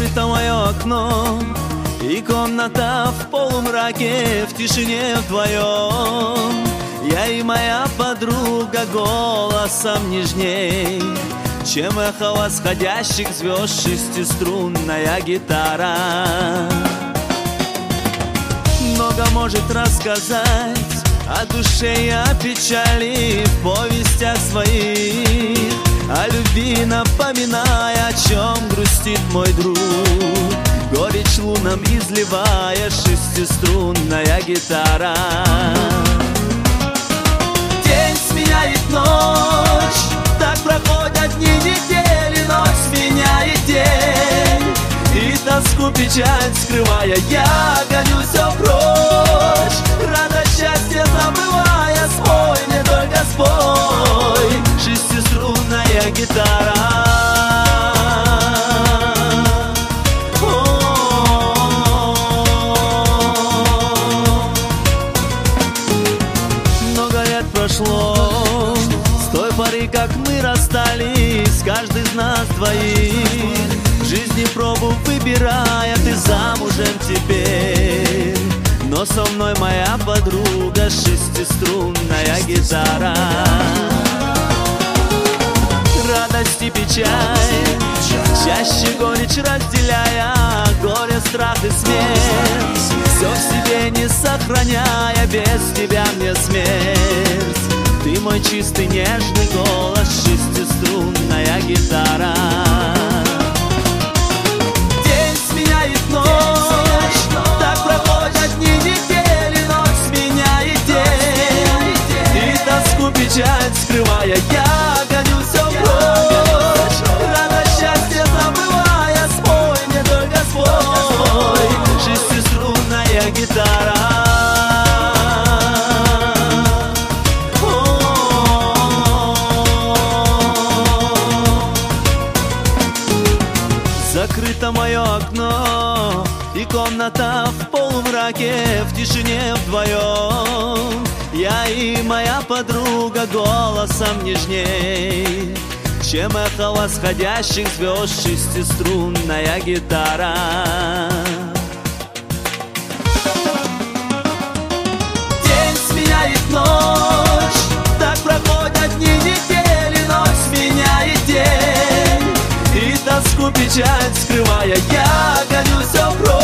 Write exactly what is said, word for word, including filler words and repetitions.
Закрыто мое окно, и комната в полумраке, в тишине вдвоем. Я и моя подруга голосом нежней, чем эхо восходящих звезд шестиструнная гитара. Много может рассказать о душе и о печали в повестях своих, о любви напоминая, о чем грустит мой друг, горечь лунам изливая шестиструнная гитара. День сменяет ночь, так проходят дни, недели, ночь сменяет день, и тоску, печаль скрывая, я гоню все прочь, радость, счастье забывая, спой мне только спой, шестиструнная гитара. Много лет прошло с той поры, как мы расстались, каждый из нас двоих, в жизни пробу выбирая, ты замужем теперь. Но со мной моя подруга, шестиструнная гитара. Радость и печаль, чаще горечь разделяя, горе, страх и смерть, все в себе не сохраняя, без тебя мне смерть. Ты мой чистый нежный голос, шестиструнная гитара. День сменяет ночь, так проходят дни, недели, ночь сменяет день, и тоску, печаль скрывая, я гоню все прочь, радость, счастье забывая, спой мне только спой, шестиструнная гитара. Закрыто мое окно, и комната в полумраке, в тишине вдвоем. Я и моя подруга голосом нежней, чем эхо восходящих звезд шестиструнная гитара. День сменяет ночь, так проходят дни, недели, ночь сменяет день, и тоску, печаль скрывая, я гоню все прочь,